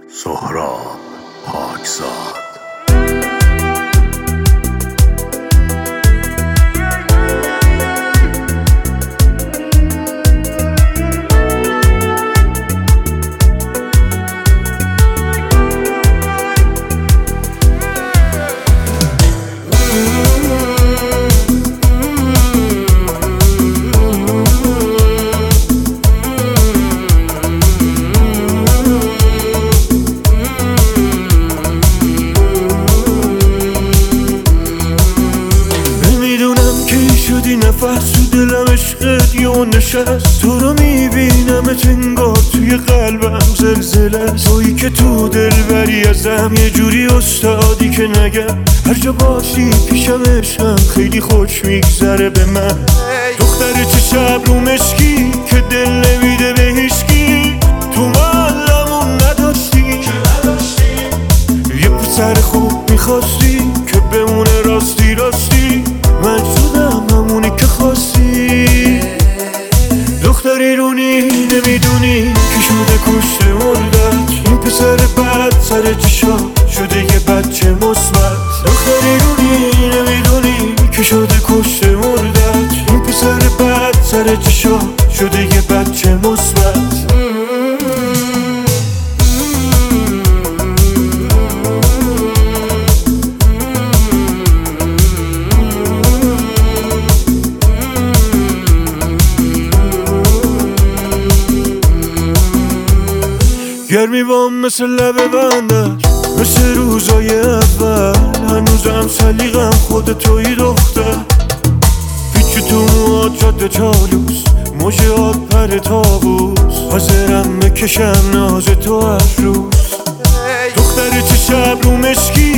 سهراب پاکزاد. شدی نفس تو دلم عشقت یه نشست، تو رو میبینم انگار توی قلبم زلزله، تویی که تو دل بری ازم یه جوری استادی که نگم هر جا باشی پیشم عشقم خیلی خوش میگذره به من. دختر چه شب رو مشکی که دل نمیده به هیچکی، تو محلمون نداشتی یه پسر خوب میخواستی که بمونه راستی راستی، من شدم همونی که خواستی. دختری رونی نمیدونی که شده کشته مردت، این پسر بد سر چشا شده یه بچه مثبت. دختری رونی نمیدونی که شده کشته مردت، این پسر بد سر چشا شده یه بچه مثبت. گرمی بام مثل لب بندش، مثل روزای اول، هنوزم سلیقم خود توی دختر. پیچ تو موهات جاده چالوس، موجهات پر تابوس، حاضرم بکشم ناز تو هر روز. دختر چه شب رو مشکی